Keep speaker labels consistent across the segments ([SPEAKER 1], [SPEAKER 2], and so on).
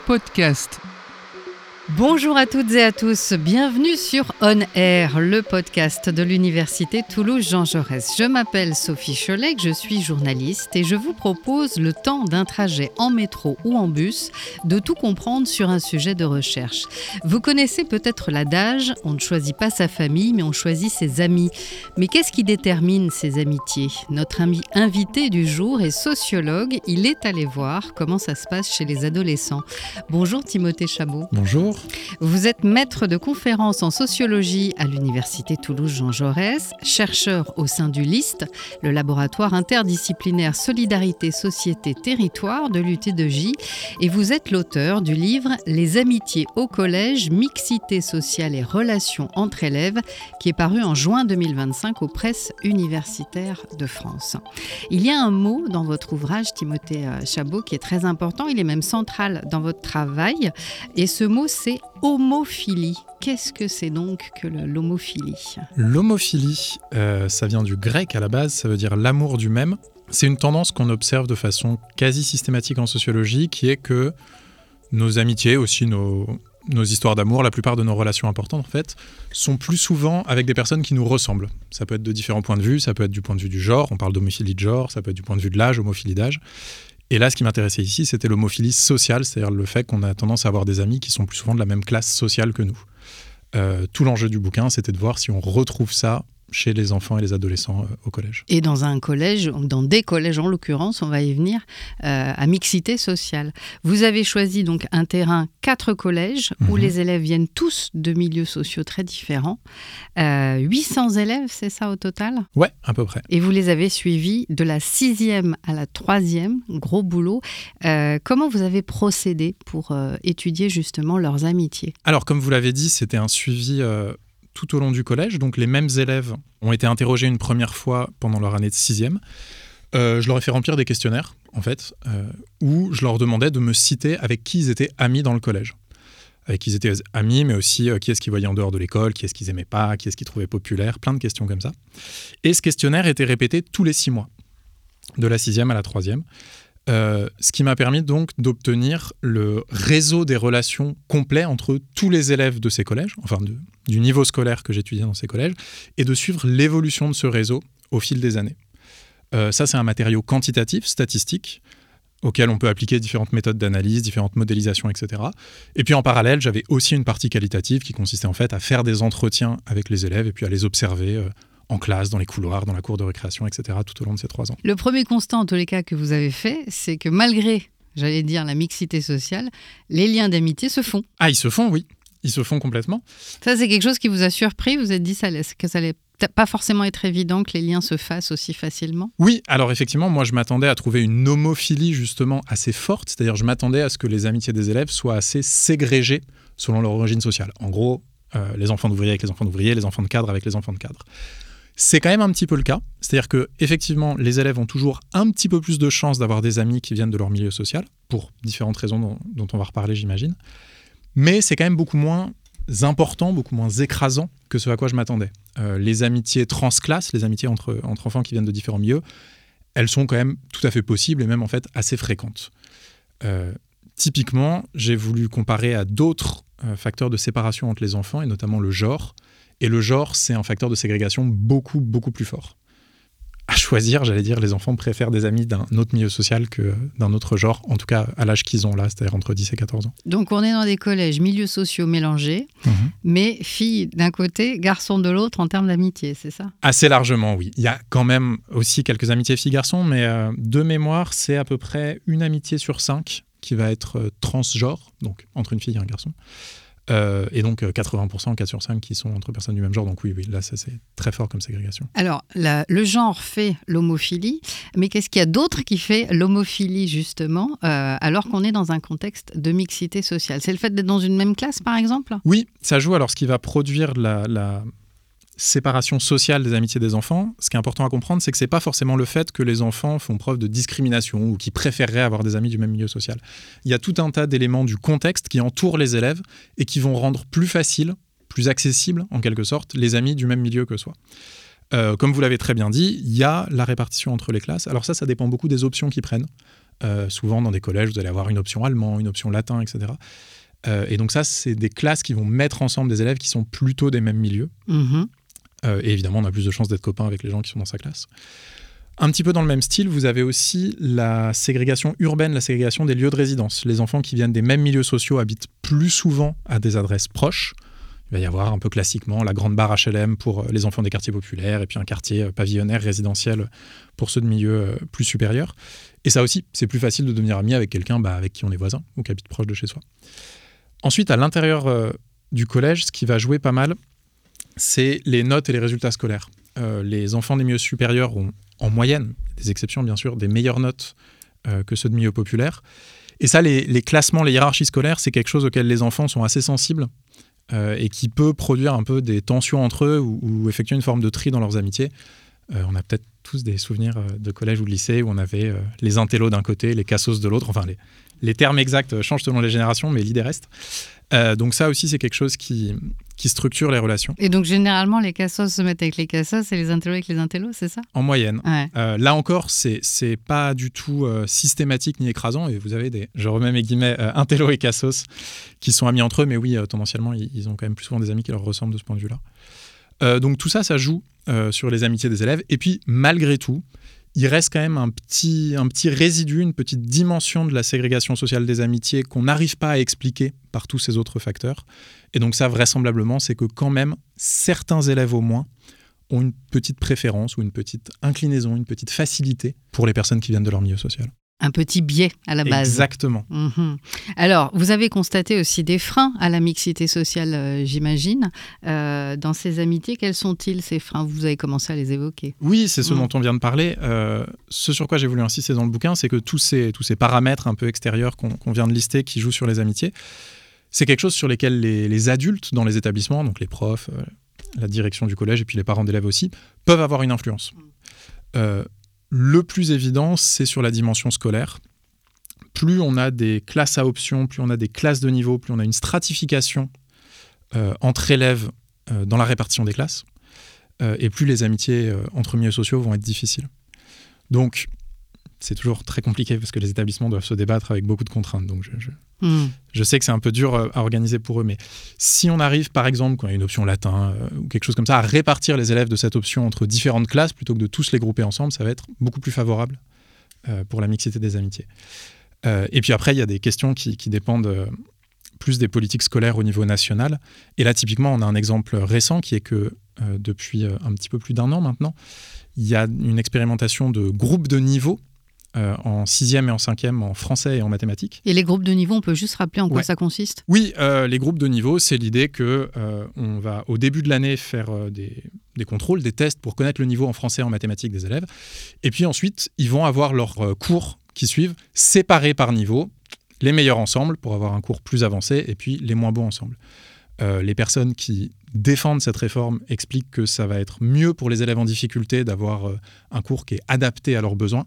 [SPEAKER 1] podcast.
[SPEAKER 2] Bonjour à toutes et à tous, bienvenue sur On Air, le podcast de l'Université Toulouse-Jean Jaurès. Je m'appelle Sophie Cholec, je suis journaliste et je vous propose, le temps d'un trajet en métro ou en bus, de tout comprendre sur un sujet de recherche. Vous connaissez peut-être l'adage, on ne choisit pas sa famille, mais on choisit ses amis. Mais qu'est-ce qui détermine ces amitiés ? Notre invité du jour est sociologue, il est allé voir comment ça se passe chez les adolescents. Bonjour Timothée Chabot.
[SPEAKER 3] Bonjour.
[SPEAKER 2] Vous êtes maître de conférences en sociologie à l'Université Toulouse-Jean Jaurès, chercheur au sein du LIST, le laboratoire interdisciplinaire Solidarité, Société, Territoire de l'UT2J, et vous êtes l'auteur du livre « Les amitiés au collège, mixité sociale et relations entre élèves » qui est paru en juin 2025 aux presses universitaires de France. Il y a un mot dans votre ouvrage, Timothée Chabot, qui est très important, il est même central dans votre travail, et ce mot c'est homophilie. Qu'est-ce que c'est donc que l'homophilie ?
[SPEAKER 3] L'homophilie, ça vient du grec à la base, ça veut dire l'amour du même. C'est une tendance qu'on observe de façon quasi systématique en sociologie, qui est que nos amitiés, aussi nos histoires d'amour, la plupart de nos relations importantes en fait, sont plus souvent avec des personnes qui nous ressemblent. Ça peut être de différents points de vue, ça peut être du point de vue du genre, on parle d'homophilie de genre, ça peut être du point de vue de l'âge, homophilie d'âge. Et là, ce qui m'intéressait ici, c'était l'homophilie sociale, c'est-à-dire le fait qu'on a tendance à avoir des amis qui sont plus souvent de la même classe sociale que nous. Tout l'enjeu du bouquin, c'était de voir si on retrouve ça chez les enfants et les adolescents au collège.
[SPEAKER 2] Et dans un collège, dans des collèges en l'occurrence, on va y venir, à mixité sociale. Vous avez choisi donc un terrain, 4 collèges, où les élèves viennent tous de milieux sociaux très différents. 800 élèves, c'est ça au total ?
[SPEAKER 3] Ouais, à peu près.
[SPEAKER 2] Et vous les avez suivis de la 6e à la 3e, gros boulot. Comment vous avez procédé pour étudier justement leurs amitiés ?
[SPEAKER 3] Alors, comme vous l'avez dit, c'était un suivi tout au long du collège. Donc, les mêmes élèves ont été interrogés une première fois pendant leur année de 6e. Je leur ai fait remplir des questionnaires, en fait, où je leur demandais de me citer avec qui ils étaient amis dans le collège. Avec qui ils étaient amis, mais aussi qui est-ce qu'ils voyaient en dehors de l'école, qui est-ce qu'ils n'aimaient pas, qui est-ce qu'ils trouvaient populaire, plein de questions comme ça. Et ce questionnaire était répété tous les 6 mois, de la 6e à la 3e. Ce qui m'a permis donc d'obtenir le réseau des relations complet entre tous les élèves de ces collèges, enfin du niveau scolaire que j'étudiais dans ces collèges, et de suivre l'évolution de ce réseau au fil des années. Ça, c'est un matériau quantitatif, statistique, auquel on peut appliquer différentes méthodes d'analyse, différentes modélisations, etc. Et puis en parallèle, j'avais aussi une partie qualitative qui consistait en fait à faire des entretiens avec les élèves et puis à les observer en classe, dans les couloirs, dans la cour de récréation, etc., tout au long de ces 3 ans.
[SPEAKER 2] Le premier constat, en tous les cas, que vous avez fait, c'est que malgré, j'allais dire, la mixité sociale, les liens d'amitié se font.
[SPEAKER 3] Ah, ils se font, oui. Ils se font complètement.
[SPEAKER 2] Ça, c'est quelque chose qui vous a surpris ? Vous vous êtes dit que ça allait pas forcément être évident que les liens se fassent aussi facilement ?
[SPEAKER 3] Oui, alors effectivement, moi, je m'attendais à trouver une homophilie, justement, assez forte. C'est-à-dire, je m'attendais à ce que les amitiés des élèves soient assez ségrégées selon leur origine sociale. En gros, les enfants d'ouvriers avec les enfants d'ouvriers, les enfants de cadres avec les enfants de cadres. C'est quand même un petit peu le cas. C'est-à-dire que effectivement, les élèves ont toujours un petit peu plus de chances d'avoir des amis qui viennent de leur milieu social, pour différentes raisons dont on va reparler, j'imagine. Mais c'est quand même beaucoup moins important, beaucoup moins écrasant que ce à quoi je m'attendais. Les amitiés transclasses, les amitiés entre enfants qui viennent de différents milieux, elles sont quand même tout à fait possibles et même en fait assez fréquentes. Typiquement, j'ai voulu comparer à d'autres facteurs de séparation entre les enfants, et notamment le genre. Et le genre, c'est un facteur de ségrégation beaucoup, beaucoup plus fort. À choisir, j'allais dire, les enfants préfèrent des amis d'un autre milieu social que d'un autre genre, en tout cas à l'âge qu'ils ont là, c'est-à-dire entre 10 et 14 ans.
[SPEAKER 2] Donc on est dans des collèges, milieux sociaux mélangés, mais filles d'un côté, garçons de l'autre en termes d'amitié, c'est ça ?
[SPEAKER 3] Assez largement, oui. Il y a quand même aussi quelques amitiés filles-garçons, mais de mémoire, c'est à peu près une amitié sur 5 qui va être transgenre, donc entre une fille et un garçon. Et donc 80%, 4 sur 5 qui sont entre personnes du même genre. Donc oui, là, ça c'est très fort comme ségrégation.
[SPEAKER 2] Alors, le genre fait l'homophilie, mais qu'est-ce qu'il y a d'autre qui fait l'homophilie, justement, alors qu'on est dans un contexte de mixité sociale ? C'est le fait d'être dans une même classe, par exemple ?
[SPEAKER 3] Oui, ça joue. Alors, ce qui va produire la séparation sociale des amitiés des enfants, ce qui est important à comprendre, c'est que c'est pas forcément le fait que les enfants font preuve de discrimination ou qu'ils préféreraient avoir des amis du même milieu social. Il y a tout un tas d'éléments du contexte qui entourent les élèves et qui vont rendre plus facile, plus accessible en quelque sorte, les amis du même milieu que soi. Comme vous l'avez très bien dit, il y a la répartition entre les classes. Alors ça dépend beaucoup des options qu'ils prennent. Souvent, dans des collèges, vous allez avoir une option allemand, une option latin, etc. Et donc ça, c'est des classes qui vont mettre ensemble des élèves qui sont plutôt des mêmes milieux. Et évidemment, on a plus de chances d'être copains avec les gens qui sont dans sa classe. Un petit peu dans le même style, vous avez aussi la ségrégation urbaine, la ségrégation des lieux de résidence. Les enfants qui viennent des mêmes milieux sociaux habitent plus souvent à des adresses proches. Il va y avoir un peu classiquement la grande barre HLM pour les enfants des quartiers populaires et puis un quartier pavillonnaire résidentiel pour ceux de milieux plus supérieurs. Et ça aussi, c'est plus facile de devenir ami avec quelqu'un avec qui on est voisin ou qui habite proche de chez soi. Ensuite, à l'intérieur du collège, ce qui va jouer pas mal, c'est les notes et les résultats scolaires. Les enfants des milieux supérieurs ont en moyenne, des exceptions bien sûr, des meilleures notes que ceux de milieux populaires. Et ça, les classements, les hiérarchies scolaires, c'est quelque chose auquel les enfants sont assez sensibles et qui peut produire un peu des tensions entre eux ou effectuer une forme de tri dans leurs amitiés. On a peut-être tous des souvenirs de collège ou de lycée où on avait les intellos d'un côté, les cassos de l'autre. Enfin, les termes exacts changent selon les générations, mais l'idée reste. Donc ça aussi, c'est quelque chose qui structure les relations.
[SPEAKER 2] Et donc, généralement, les cassos se mettent avec les cassos et les intellos avec les intellos, c'est ça ?
[SPEAKER 3] En moyenne.
[SPEAKER 2] Ouais.
[SPEAKER 3] Là encore, c'est pas du tout systématique ni écrasant. Et vous avez je remets mes guillemets, intellos et cassos qui sont amis entre eux. Mais oui, tendanciellement, ils ont quand même plus souvent des amis qui leur ressemblent de ce point de vue-là. Donc tout ça, ça joue sur les amitiés des élèves. Et puis, malgré tout, il reste quand même un petit résidu, une petite dimension de la ségrégation sociale des amitiés qu'on n'arrive pas à expliquer par tous ces autres facteurs. Et donc ça, vraisemblablement, c'est que quand même, certains élèves au moins ont une petite préférence ou une petite inclinaison, une petite facilité pour les personnes qui viennent de leur milieu social.
[SPEAKER 2] Un petit biais à la base.
[SPEAKER 3] Exactement.
[SPEAKER 2] Alors, vous avez constaté aussi des freins à la mixité sociale, j'imagine. Dans ces amitiés, quels sont-ils, ces freins ? Vous avez commencé à les évoquer.
[SPEAKER 3] Oui, c'est ce dont on vient de parler. Ce sur quoi j'ai voulu insister dans le bouquin, c'est que tous ces paramètres un peu extérieurs qu'on vient de lister qui jouent sur les amitiés, c'est quelque chose sur lesquels les adultes dans les établissements, donc les profs, la direction du collège et puis les parents d'élèves aussi, peuvent avoir une influence. Le plus évident, c'est sur la dimension scolaire. Plus on a des classes à options, plus on a des classes de niveau, plus on a une stratification entre élèves dans la répartition des classes, et plus les amitiés entre milieux sociaux vont être difficiles. Donc, c'est toujours très compliqué parce que les établissements doivent se débattre avec beaucoup de contraintes. Donc, je sais que c'est un peu dur à organiser pour eux, mais si on arrive, par exemple, quand il y a une option latin ou quelque chose comme ça, à répartir les élèves de cette option entre différentes classes plutôt que de tous les grouper ensemble, ça va être beaucoup plus favorable pour la mixité des amitiés. Et puis après, il y a des questions qui dépendent plus des politiques scolaires au niveau national. Et là, typiquement, on a un exemple récent qui est que depuis un petit peu plus d'1 an maintenant, il y a une expérimentation de groupes de niveau en 6e et en 5e en français et en mathématiques.
[SPEAKER 2] Et les groupes de niveau, on peut juste rappeler en quoi ça consiste ?
[SPEAKER 3] Oui, les groupes de niveau, c'est l'idée qu'on va au début de l'année faire des contrôles, des tests pour connaître le niveau en français et en mathématiques des élèves. Et puis ensuite, ils vont avoir leurs cours qui suivent, séparés par niveau, les meilleurs ensemble pour avoir un cours plus avancé et puis les moins bons ensemble. Les personnes qui défendent cette réforme expliquent que ça va être mieux pour les élèves en difficulté d'avoir un cours qui est adapté à leurs besoins.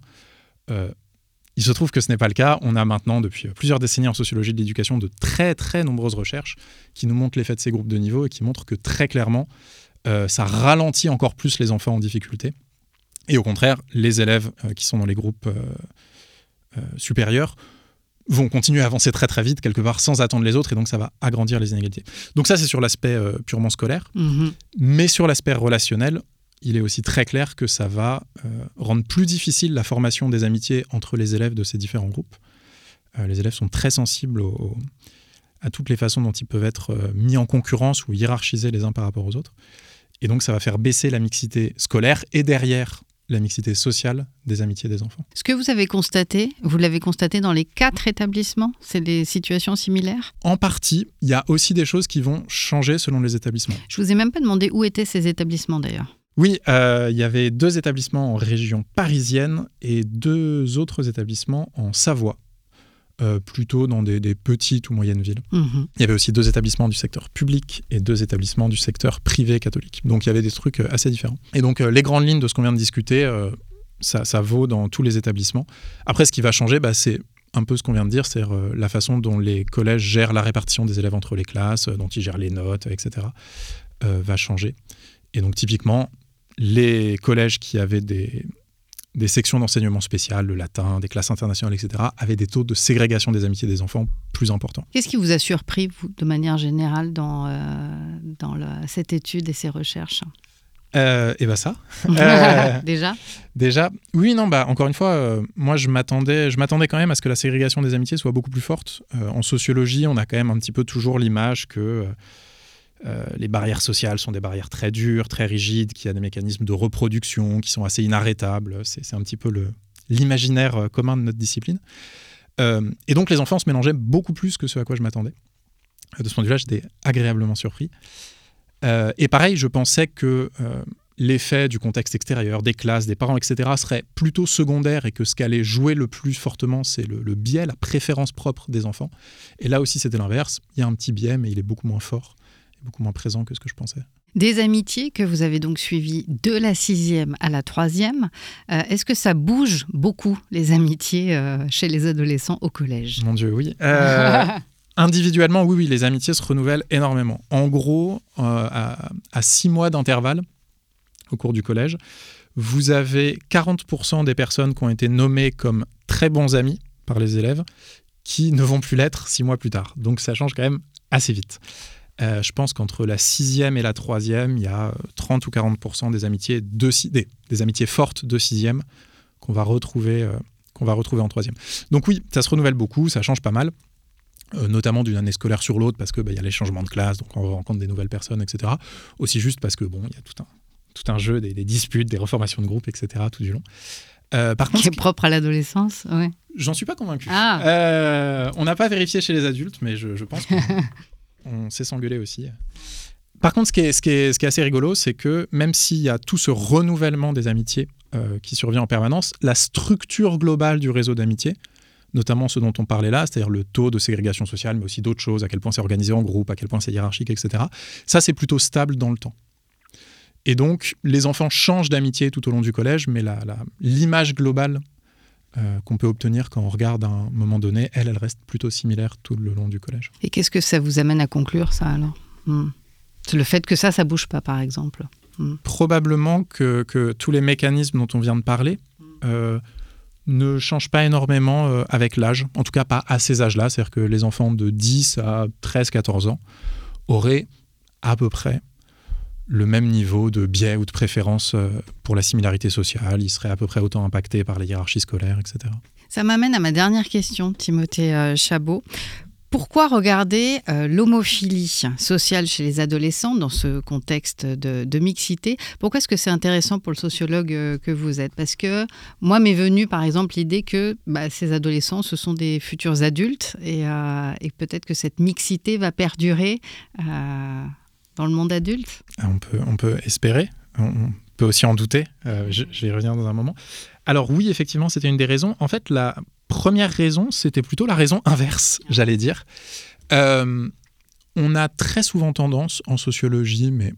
[SPEAKER 3] Il se trouve que ce n'est pas le cas. On a maintenant, depuis plusieurs décennies en sociologie de l'éducation, de très très nombreuses recherches qui nous montrent l'effet de ces groupes de niveau et qui montrent que très clairement, ça ralentit encore plus les enfants en difficulté. Et au contraire, les élèves qui sont dans les groupes supérieurs vont continuer à avancer très très vite, quelque part, sans attendre les autres, et donc ça va agrandir les inégalités. Donc ça, c'est sur l'aspect purement scolaire. Mais sur l'aspect relationnel, il est aussi très clair que ça va rendre plus difficile la formation des amitiés entre les élèves de ces différents groupes. Les élèves sont très sensibles à toutes les façons dont ils peuvent être mis en concurrence ou hiérarchisés les uns par rapport aux autres. Et donc, ça va faire baisser la mixité scolaire et derrière la mixité sociale des amitiés des enfants.
[SPEAKER 2] Ce que vous avez constaté, vous l'avez constaté dans les 4 établissements ? C'est des situations similaires ?
[SPEAKER 3] En partie, il y a aussi des choses qui vont changer selon les établissements.
[SPEAKER 2] Je vous ai même pas demandé où étaient ces établissements d'ailleurs.
[SPEAKER 3] Oui, il y avait 2 établissements en région parisienne et 2 autres établissements en Savoie, plutôt dans des petites ou moyennes villes. Il y avait aussi 2 établissements du secteur public et 2 établissements du secteur privé catholique. Donc il y avait des trucs assez différents. Et donc les grandes lignes de ce qu'on vient de discuter, ça vaut dans tous les établissements. Après, ce qui va changer, c'est un peu ce qu'on vient de dire, c'est-à-dire la façon dont les collèges gèrent la répartition des élèves entre les classes, dont ils gèrent les notes, etc., va changer. Et donc typiquement, les collèges qui avaient des des sections d'enseignement spécial, le latin, des classes internationales, etc., avaient des taux de ségrégation des amitiés des enfants plus importants.
[SPEAKER 2] Qu'est-ce qui vous a surpris, vous, de manière générale, dans cette étude et ces recherches ?
[SPEAKER 3] Et bah ça. Déjà, oui, non, bah encore une fois, moi je m'attendais quand même à ce que la ségrégation des amitiés soit beaucoup plus forte. En sociologie, on a quand même un petit peu toujours l'image que les barrières sociales sont des barrières très dures, très rigides, qu'il y a des mécanismes de reproduction qui sont assez inarrêtables. C'est un petit peu l'imaginaire commun de notre discipline. Et donc les enfants se mélangeaient beaucoup plus que ce à quoi je m'attendais. De ce point de vue-là, j'étais agréablement surpris. Et pareil, je pensais que l'effet du contexte extérieur, des classes, des parents, etc., serait plutôt secondaire et que ce qu'allait jouer le plus fortement, c'est le biais, la préférence propre des enfants. Et là aussi, c'était l'inverse. Il y a un petit biais, mais il est beaucoup moins fort, beaucoup moins présent que ce que je pensais.
[SPEAKER 2] Des amitiés que vous avez donc suivies de la 6e à la 3e. Est-ce que ça bouge beaucoup, les amitiés chez les adolescents au collège ?
[SPEAKER 3] Mon Dieu, oui. Individuellement, oui, les amitiés se renouvellent énormément. En gros, à 6 mois d'intervalle, au cours du collège, vous avez 40% des personnes qui ont été nommées comme très bons amis par les élèves qui ne vont plus l'être 6 mois plus tard. Donc ça change quand même assez vite. Je pense qu'entre la 6e et la 3e, il y a 30 ou 40% des amitiés, des amitiés fortes de 6e qu'on va retrouver en 3e. Donc oui, ça se renouvelle beaucoup, ça change pas mal. Notamment d'une année scolaire sur l'autre parce que y a les changements de classe, donc on rencontre des nouvelles personnes, etc. Aussi juste parce que il y a tout un jeu, des disputes, des reformations de groupe, etc. tout du long. Par contre,
[SPEAKER 2] qui est propre à l'adolescence, ouais.
[SPEAKER 3] J'en suis pas convaincu. On n'a pas vérifié chez les adultes, mais je pense qu'on sait s'engueuler aussi. Par contre, ce qui est assez rigolo, c'est que même s'il y a tout ce renouvellement des amitiés qui survient en permanence, la structure globale du réseau d'amitié, notamment ce dont on parlait là, c'est-à-dire le taux de ségrégation sociale, mais aussi d'autres choses, à quel point c'est organisé en groupe, à quel point c'est hiérarchique, etc. Ça, c'est plutôt stable dans le temps. Et donc, les enfants changent d'amitié tout au long du collège, mais l'image globale qu'on peut obtenir quand on regarde à un moment donné, elle reste plutôt similaire tout le long du collège.
[SPEAKER 2] Et qu'est-ce que ça vous amène à conclure, ça, alors ? C'est le fait que ça bouge pas, par exemple.
[SPEAKER 3] Probablement que tous les mécanismes dont on vient de parler ne changent pas énormément avec l'âge, en tout cas pas à ces âges-là, c'est-à-dire que les enfants de 10 à 13-14 ans auraient à peu près le même niveau de biais ou de préférence pour la similarité sociale, ils seraient à peu près autant impactés par les hiérarchies scolaires, etc.
[SPEAKER 2] Ça m'amène à ma dernière question, Timothée Chabot. Pourquoi regarder l'homophilie sociale chez les adolescents dans ce contexte de mixité ? Pourquoi est-ce que c'est intéressant pour le sociologue que vous êtes ? Parce que moi m'est venue par exemple l'idée que ces adolescents, ce sont des futurs adultes et peut-être que cette mixité va perdurer dans le monde adulte.
[SPEAKER 3] On peut espérer, on peut aussi en douter, je vais y revenir dans un moment. Alors oui, effectivement, c'était une des raisons. En fait, la première raison, c'était plutôt la raison inverse, j'allais dire. On a très souvent tendance, en sociologie, mais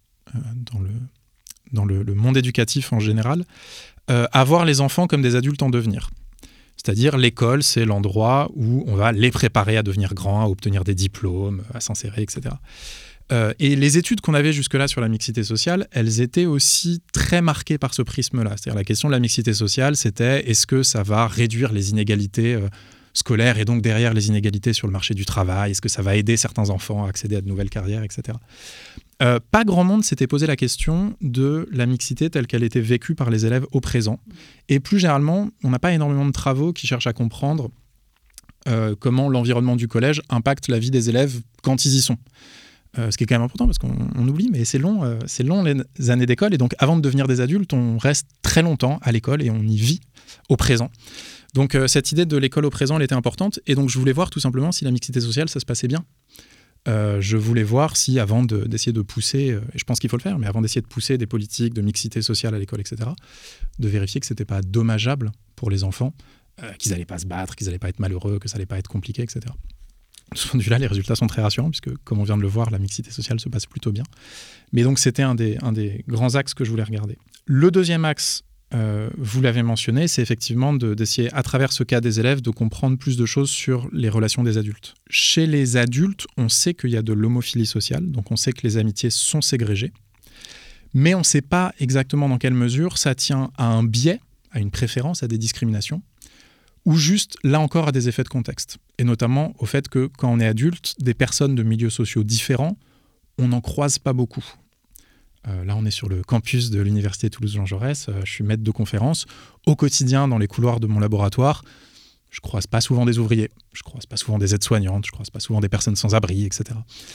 [SPEAKER 3] dans le monde éducatif en général, à voir les enfants comme des adultes en devenir. C'est-à-dire, l'école, c'est l'endroit où on va les préparer à devenir grands, à obtenir des diplômes, à s'insérer, etc. Et les études qu'on avait jusque-là sur la mixité sociale, elles étaient aussi très marquées par ce prisme-là. C'est-à-dire la question de la mixité sociale, c'était est-ce que ça va réduire les inégalités scolaires et donc derrière les inégalités sur le marché du travail ? Est-ce que ça va aider certains enfants à accéder à de nouvelles carrières, etc. Pas grand monde s'était posé la question de la mixité telle qu'elle était vécue par les élèves au présent. Et plus généralement, on n'a pas énormément de travaux qui cherchent à comprendre comment l'environnement du collège impacte la vie des élèves quand ils y sont. Ce qui est quand même important parce qu'on oublie, mais c'est long les années d'école. Et donc, avant de devenir des adultes, on reste très longtemps à l'école et on y vit au présent. Donc, cette idée de l'école au présent, elle était importante. Et donc, je voulais voir tout simplement si la mixité sociale, ça se passait bien. Je voulais voir si, avant d'essayer de pousser, et je pense qu'il faut le faire, mais avant d'essayer de pousser des politiques de mixité sociale à l'école, etc., de vérifier que ce n'était pas dommageable pour les enfants, qu'ils n'allaient pas se battre, qu'ils n'allaient pas être malheureux, que ça n'allait pas être compliqué, etc. De ce point de vue-là, les résultats sont très rassurants puisque, comme on vient de le voir, la mixité sociale se passe plutôt bien. Mais donc, c'était un des grands axes que je voulais regarder. Le deuxième axe, vous l'avez mentionné, c'est effectivement d'essayer, à travers ce cas des élèves, de comprendre plus de choses sur les relations des adultes. Chez les adultes, on sait qu'il y a de l'homophilie sociale, donc on sait que les amitiés sont ségrégées, mais on ne sait pas exactement dans quelle mesure ça tient à un biais, à une préférence, à des discriminations, ou juste, là encore, à des effets de contexte. Et notamment au fait que quand on est adulte, des personnes de milieux sociaux différents, on n'en croise pas beaucoup. Là, on est sur le campus de l'Université Toulouse-Jean Jaurès. Je suis maître de conférence. Au quotidien, dans les couloirs de mon laboratoire, je ne croise pas souvent des ouvriers, je ne croise pas souvent des aides-soignantes, je ne croise pas souvent des personnes sans abri, etc.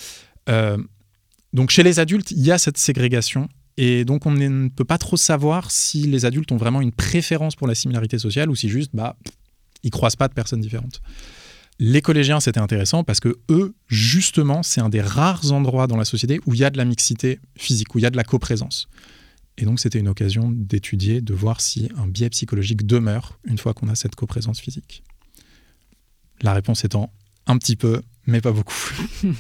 [SPEAKER 3] Donc chez les adultes, il y a cette ségrégation. Et donc on ne peut pas trop savoir si les adultes ont vraiment une préférence pour la similarité sociale ou si juste, ils ne croisent pas de personnes différentes. Les collégiens, c'était intéressant parce que eux, justement, c'est un des rares endroits dans la société où il y a de la mixité physique, où il y a de la coprésence. Et donc, c'était une occasion d'étudier, de voir si un biais psychologique demeure une fois qu'on a cette coprésence physique. La réponse étant un petit peu, mais pas beaucoup.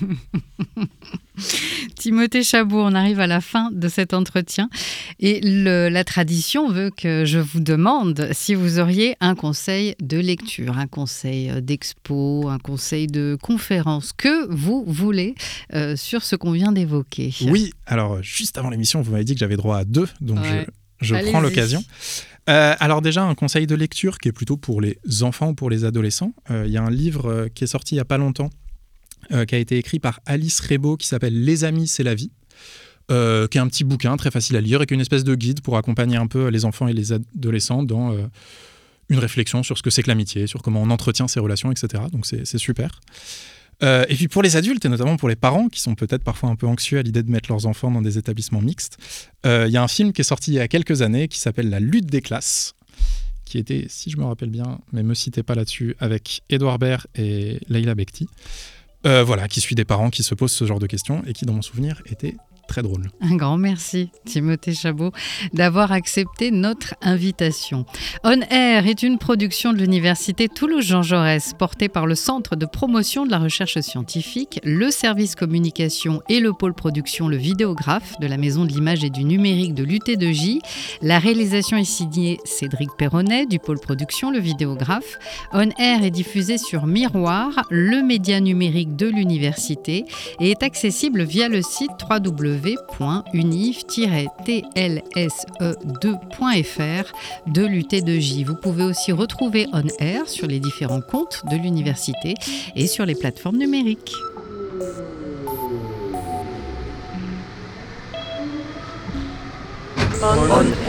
[SPEAKER 2] Timothée Chabot, on arrive à la fin de cet entretien et la tradition veut que je vous demande si vous auriez un conseil de lecture, un conseil d'expo, un conseil de conférence, que vous voulez sur ce qu'on vient d'évoquer.
[SPEAKER 3] Oui, alors juste avant l'émission, vous m'avez dit que j'avais droit à 2, donc
[SPEAKER 2] ouais.
[SPEAKER 3] je prends l'occasion. Alors déjà, un conseil de lecture qui est plutôt pour les enfants ou pour les adolescents. Il y a un livre qui est sorti il n'y a pas longtemps, qui a été écrit par Alice Rebaud, qui s'appelle « Les amis, c'est la vie », qui est un petit bouquin très facile à lire et qui est une espèce de guide pour accompagner un peu les enfants et les adolescents dans une réflexion sur ce que c'est que l'amitié, sur comment on entretient ses relations, etc. Donc c'est super. Et puis pour les adultes, et notamment pour les parents, qui sont peut-être parfois un peu anxieux à l'idée de mettre leurs enfants dans des établissements mixtes, il y a un film qui est sorti il y a quelques années qui s'appelle « La lutte des classes », qui était, si je me rappelle bien, mais me citez pas là-dessus, avec Édouard Baird et Leila Bekti. Qui suit des parents qui se posent ce genre de questions et qui, dans mon souvenir, était très drôle.
[SPEAKER 2] Un grand merci, Timothée Chabot, d'avoir accepté notre invitation. On Air est une production de l'Université Toulouse-Jean Jaurès, portée par le Centre de promotion de la recherche scientifique, le service communication et le pôle production Le Vidéographe de la Maison de l'Image et du Numérique de l'UT2J. La réalisation est signée Cédric Perronnet du pôle production Le Vidéographe. On Air est diffusé sur Miroir, le média numérique de l'université, et est accessible via le site www.univ-tlse2.fr de l'UT2J. Vous pouvez aussi retrouver On Air sur les différents comptes de l'université et sur les plateformes numériques.
[SPEAKER 1] On